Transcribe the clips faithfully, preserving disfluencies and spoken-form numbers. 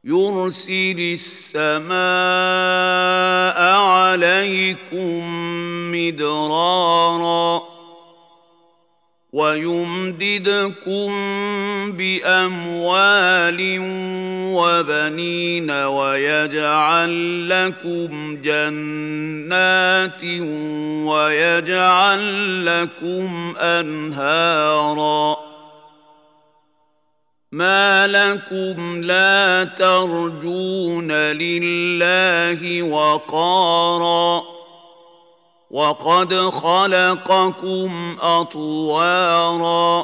يرسل السماء عليكم مدرارا ويمددكم بأموال وبنين ويجعل لكم جنات ويجعل لكم أنهارا ما لكم لا ترجون لله وقارا وقد خلقكم أطوارا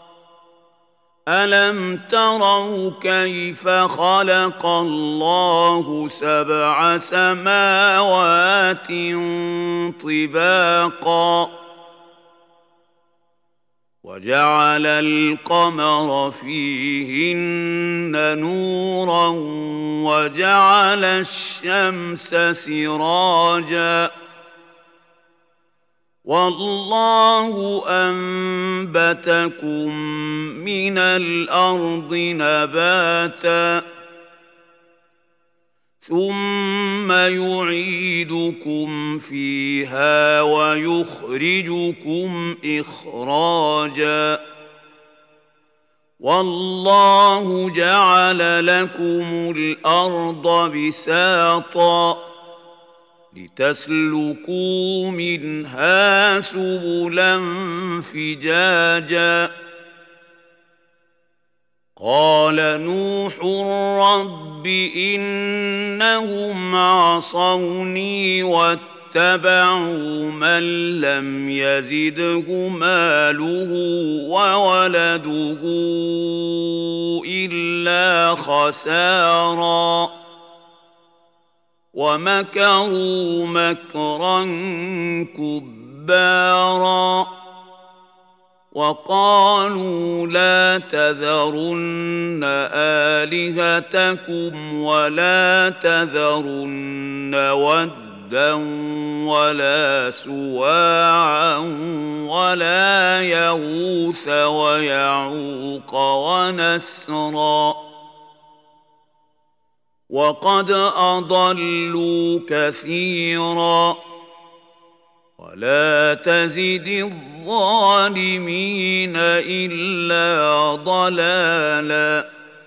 ألم تروا كيف خلق الله سبع سماوات طباقا وجعل القمر فيهن نورا وجعل الشمس سراجا والله أنبتكم من الأرض نباتا ثم يعيدكم فيها ويخرجكم إخراجا والله جعل لكم الأرض بساطا لتسلكوا منها سبلا فجاجا قال نوح رب إنهم عصوني واتبعوا من لم يزده ماله وولده إلا خسارا ومكروا مكرا كبارا وقالوا لا تذرن آلهتكم ولا تذرن ودا ولا سواعا ولا يغوث ويعوق ونسرا وقد أضلوا كثيرا ولا تزد الظالمين إلا ضلالا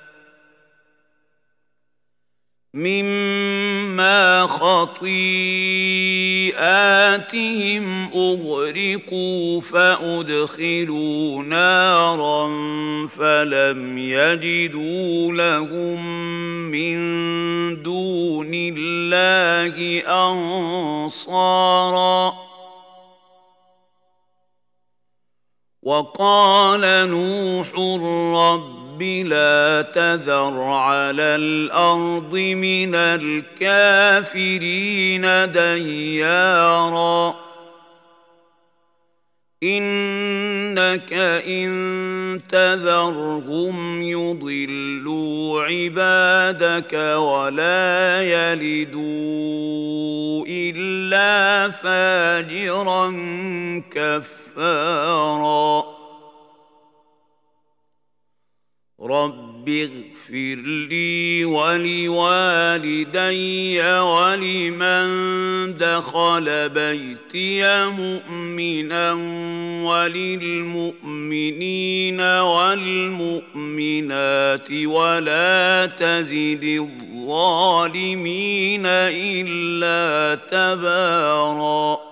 مما خطيئاتهم أغرقوا فأدخلوا نارا فلم يجدوا لهم من دون الله أنصارا وقال نوح رب لا تذر على الأرض من الكافرين ديارا إنك إن تذرهم يضلوا عبادك ولا يلدوا إلا فاجرا كفارا رب اغفر لي ولوالدي ولمن دخل بيتي مؤمنا وللمؤمنين والمؤمنات ولا تزد الظالمين إلا تباراً